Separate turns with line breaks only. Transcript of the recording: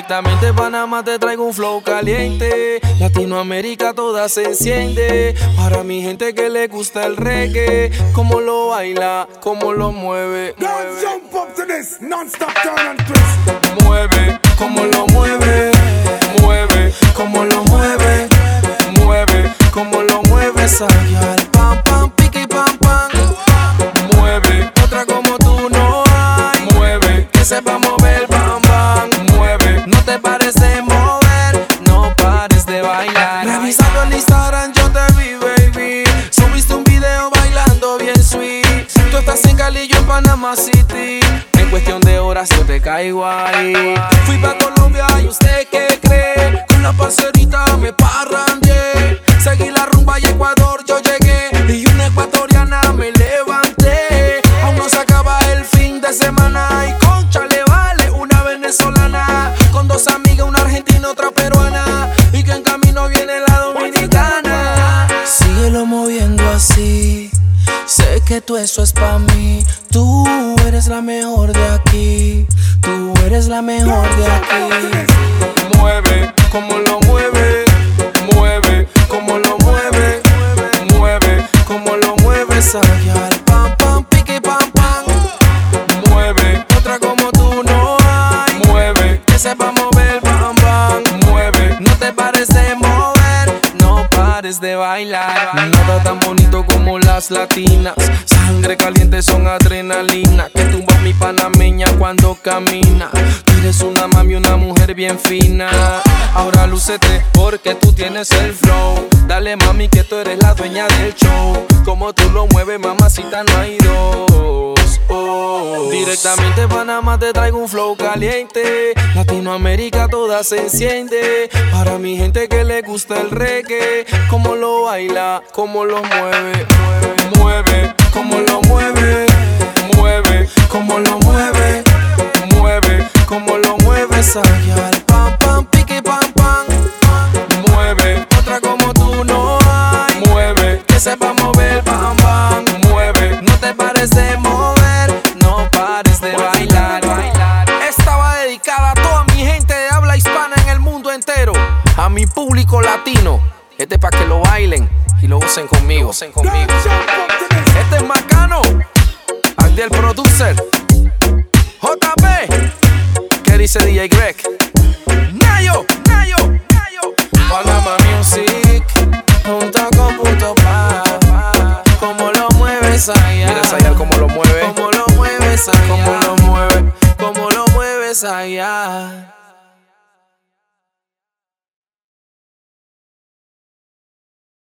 Directamente de Panamá te traigo un flow caliente. Latinoamérica toda se enciende. Para mi gente que le gusta el reggae, cómo lo baila, cómo lo mueve.
Jump up to this non-stop turn and twist.
Mueve, cómo lo mueve. Mueve, cómo lo mueve. Mueve, cómo lo mueve esa guial. Pam, pam, pique y pam, pam. Mueve, otra como tú no hay. Mueve, que sepa mover, bam, bam. Mueve, no te pares de mover, no pares de bailar. Revisando el Instagram yo te vi, baby. Subiste un video bailando bien sweet. Tú estás en Cali, yo en Panama City. En cuestión de horas yo te caigo ahí. Fui pa' Colombia y usted qué cree. Con la parcerita me parrandeé. Seguí la rumba y Ecuador yo llegué. Y una ecuatoriana me levanté. Aún no se acaba el fin de semana. Y concha le vale una venezolana. Con dos amigas, una argentina, otra peruana. Y que en camino viene la dominicana. Síguelo moviendo así. Sé que tú eso es pa' mí. Tú eres la mejor de aquí. Tú eres la mejor de aquí. Mueve, como lo mueve. Mueve, como lo mueve. Mueve, como lo mueve esa guial. Pam, pam, pique y pam, pam. Mueve, otra como tú no hay. Mueve, que sepa mover, bam, bam. Mueve, no te pares de mover, no pares de bailar. Nada tan bonito como las latinas. Sangre caliente son adrenalina. Que tumba mi panameña cuando camina. Tú eres una mami, una mujer bien fina. Ahora lúcete porque tú tienes el flow. Dale mami que tú eres la dueña del show. Como tú lo mueves mamacita no hay dos. Directamente de Panamá te traigo un flow caliente. Latinoamérica toda se enciende. Para mi gente que le gusta el reggae, cómo lo baila, cómo lo mueve. Mueve, cómo lo mueve. Mueve, cómo lo mueve. Mueve, cómo lo mueve esa guial. Pam, pam, pique y pam, pam. Mueve, otra como tú no hay. Mueve, que sepa mover, bam, bam. Mueve, no te pares de mover, no pares de bailar. Esta va dedicada a toda mi gente de habla hispana en el mundo entero. A mi público latino. Este es pa' que lo bailen y lo gocen conmigo. Este es Macano, Abdiel Producer, JP, que dice DJ Greg, Nayo, Panama Music, .com.pa. Cómo lo mueves allá. ¿Quieres hallar cómo lo mueve? Cómo lo mueves allá. Cómo lo mueves allá.